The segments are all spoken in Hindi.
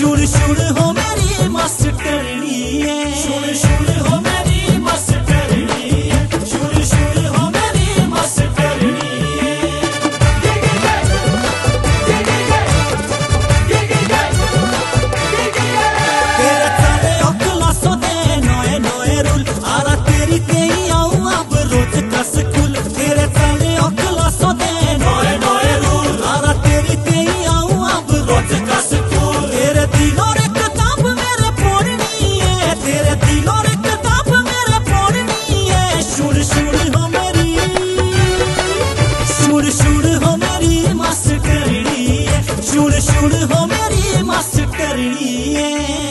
शुड़ शुड़ हो मेरी मास्टरनी है, शुड़ शुड़ हो मेरी मास्टरनी है, शुड़ शुड़ हो मेरी मास्टरनी है। तेरे सारे क्लासों दे नए नए रूल आरा तेरी तेई आऊं अब रोज का स्कूल। तेरे सारे क्लासों दे नए नए रूल आरा तेरी तेई आऊं अब रोज का स्कूल। तेरे दिलों रे किताब मेरे पढ़नी है, तेरे दिलों रे किताब मेरे पढ़नी है। शुड़ शुड़ हो मेरी, शुड़ शुड़ हो मेरी मास्टरनी है, शुड़ शुड़ हो मेरी मास्टरनी है।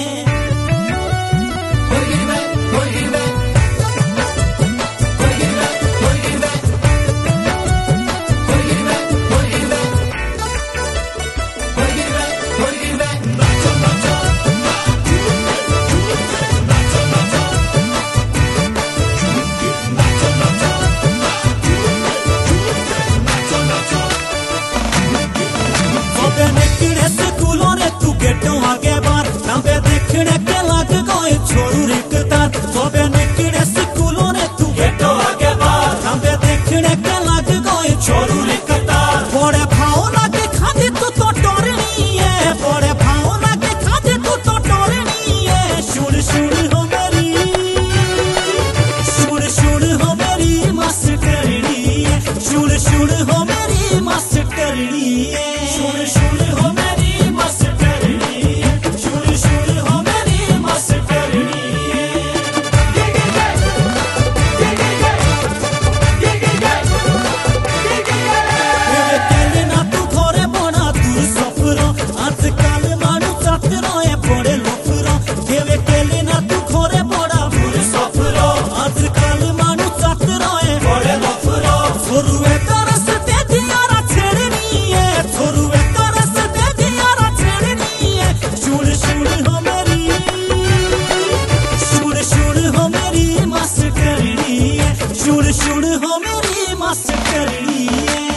स्कूलों ने तू गेटों आगे बार नंबे देखने के लग गए छोरू रिकतार। सोबे निकले स्कूलों ने तू गेटों आगे बार नंबे देखने के लग गए छोरू रिकतार। बड़े भावना के खाते तू तो टोरनी है, बड़े भावना के खाते तू तो टोरनी है। शुड़ शुड़ हो मेरी, शुड़ शुड़ हो मेरी मास्टरनी है, शुड़ शुड़ हो मेरी मास्टरनी है, शुड़ शुड़ हो मेरी मास्टरनी है, शुड़ शुड़ हो मेरी मास्टरनी है। तेरे केले ना तू थोड़े बड़ा दूर सफरो आजकल मानू चातरो है बड़े लोफरो। तेरे केले ना तू थोड़े बड़ा दूर सफरो आजकल मानू चातरो है बड़े लोफरो। छोरुए तरस दे दियारा छेड़नी है, छोरुए तरस दे दियारा छेड़नी है। शुड़ शुड़ हो मेरी, शुड़ शुड़ हो मेरी मास्टरनी है, शुड़ शुड़ हो मेरी मास्टरनी है।